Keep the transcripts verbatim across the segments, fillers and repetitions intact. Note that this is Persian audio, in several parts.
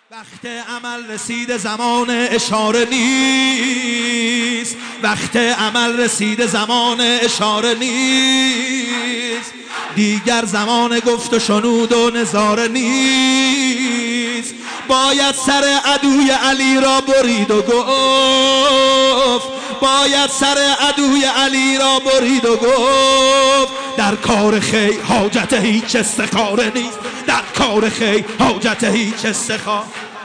وقت عمل رسید زمان اشاره نیست، وقت عمل رسید زمان اشاره نیست، دیگر زمان گفت و شنود و نظاره نیست. باید سر عدوی علی را برید و گفت، باید سر عدوی علی را برید و گفت در کار خیر حاجت هیچ استخاره نیست، در کار خیر حاجت هیچ استخاره.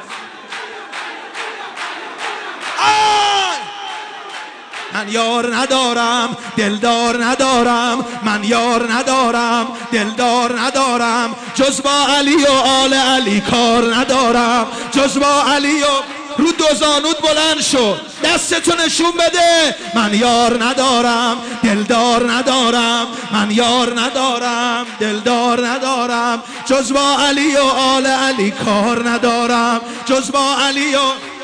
من یار ندارم دلدار ندارم، من یار ندارم دلدار ندارم، جز با علی و آل علی کار ندارم، جز با علی و رو دو زانود بلند شو دستتو نشون بده. من یار ندارم دلدار ندارم، من یار ندارم دلدار ندارم، جز با علی و آل علی کار ندارم، جز با علی و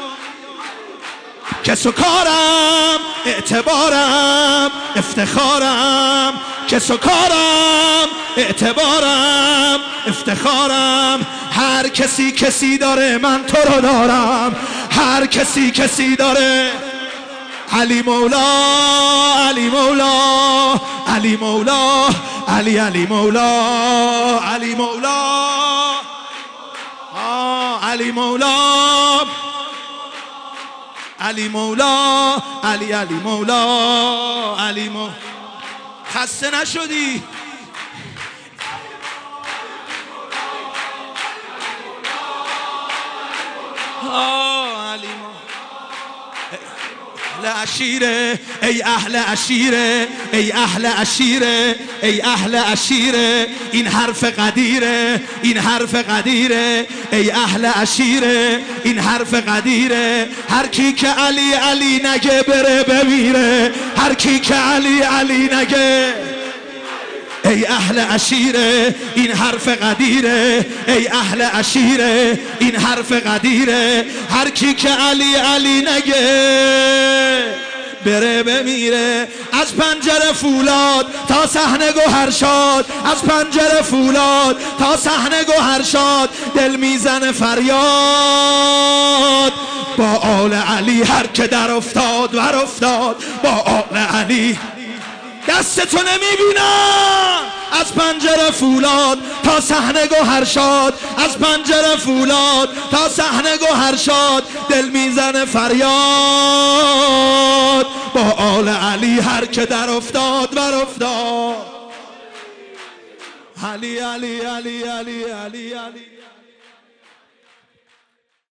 کس و کارم اعتبارم افتخارم، کس و کارم اعتبارم افتخارم. هر کسی کسی داره من تو رو دارم، هر کسی کسی داره. علی مولا علی مولا علی مولا علی علی مولا علی مولا آه علی مولا علی مولا علی علی مولا علی مولا. خسته نشدی؟ آه علی مولا. اهل عشیره ای اهل عشیره ای اهل عشیره ای اهل عشیره، این حرف قدیره این حرف قدیره ای اهل عشیره این حرف قدیره. هر کی که علی علی نگه بره بمیره، هر کی که علی علی نگه. ای اهل عشیره این حرف قدیره ای اهل عشیره این حرف قدیره. هر کی که علی علی نگه بره بمیره. از پنجره فولاد تا صحنه گوهرشاد، از پنجره فولاد تا صحنه گوهرشاد، دل میزنه فریاد با آل علی. هر که در افتاد ور افتاد با آل علی. دستتو نمیبینم. از پنجره فولاد تا صحنه گوهرشاد، از پنجره فولاد تا صحنه گوهرشاد، دل میزنه فریاد با آل علی. هر که در افتاد ور افتاد. علی علی علی علی علی علی